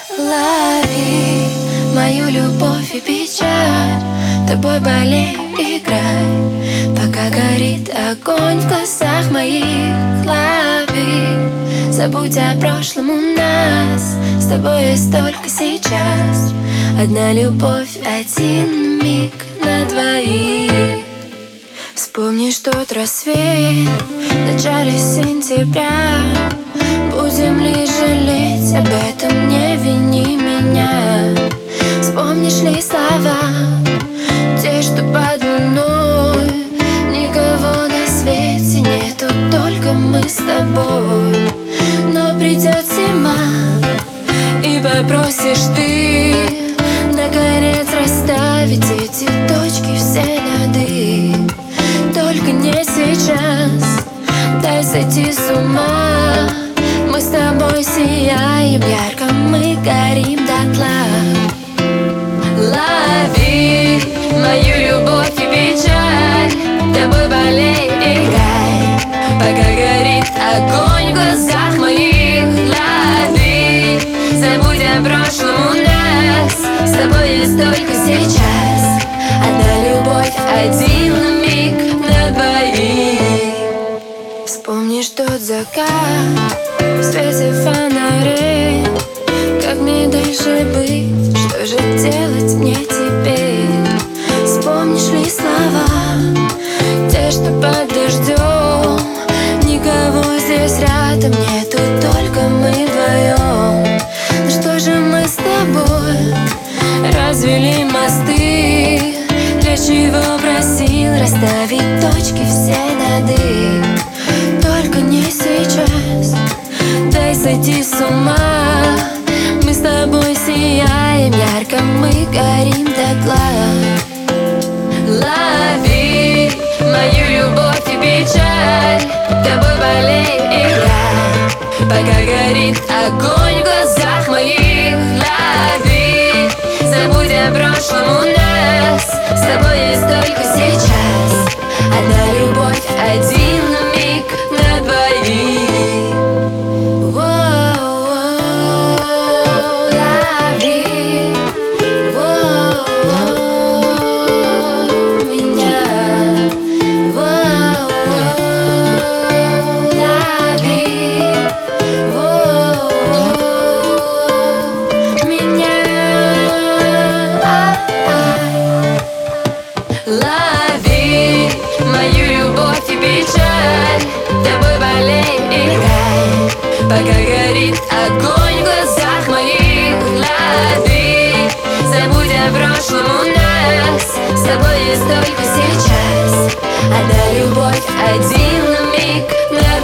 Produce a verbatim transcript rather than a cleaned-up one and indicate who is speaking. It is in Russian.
Speaker 1: Лови мою любовь и печаль, тобой болей, играй, пока горит огонь в глазах моих. Лови, забудь о прошлом, у нас с тобой есть только сейчас. Одна любовь, один миг на двоих. Вспомнишь тот рассвет в начале сентября. Будем лишь жалеть об этом, не вини меня. Вспомнишь ли слова, те, что под луной? Никого на свете нету, только мы с тобой. Но придет зима, и попросишь ты наконец расставить эти точки все над «и». Только не сейчас, дай сойти с ума. Мы с тобой сияем ярко, мы горим дотла. Лови мою любовь и печаль, тобой болей, играй, пока горит огонь в глазах моих. Лови, забудь о прошлом, у нас с тобой есть только сейчас. Одна любовь, один миг на двоих. Вспомнишь тот закат в свете фонарей. Как мне дальше быть, что же делать мне теперь? Вспомнишь ли слова, те, что под дождем? Никого здесь рядом нету, только мы вдвоем. Ну что же мы с тобой развели мосты? Для чего просил расставить точки все над «и»? Только не сейчас, дай сойти с ума. Мы с тобой сияем ярко, мы горим дотла. Лови мою любовь и печаль, тобой болей, играй, пока горит огонь в глазах моих. Лови, забудь о прошлом, у нас с тобой есть только сейчас. Одна любовь, один миг на двоих. Лови мою любовь и печаль, тобой болей, играй, пока горит огонь в глазах моих. Лови, забудь о прошлом, у нас с тобой есть только сейчас. Одна любовь, один миг на